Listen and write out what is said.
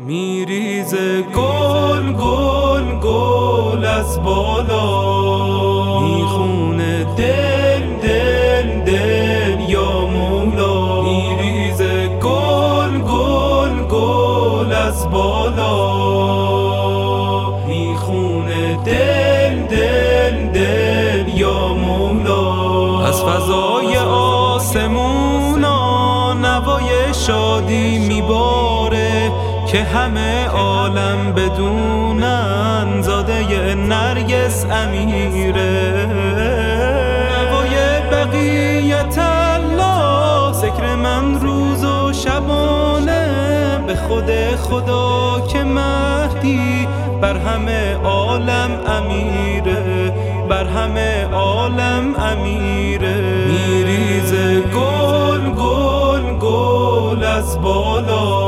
میریزه گل گل گل از بالا، میخونه دل دل دل یا مولا. میریزه گل گل گل از بالا، میخونه دل دل دل یا مولا. از فضای آسمونا نوای شادی میباره که همه عالم بدونن زاده نرگس امیره. نوای بقیت الله ذکر من روز و شبانه، به خود خدا که مهدی بر همه عالم امیره، بر همه عالم امیره. میریزه گل گل گل از بالا،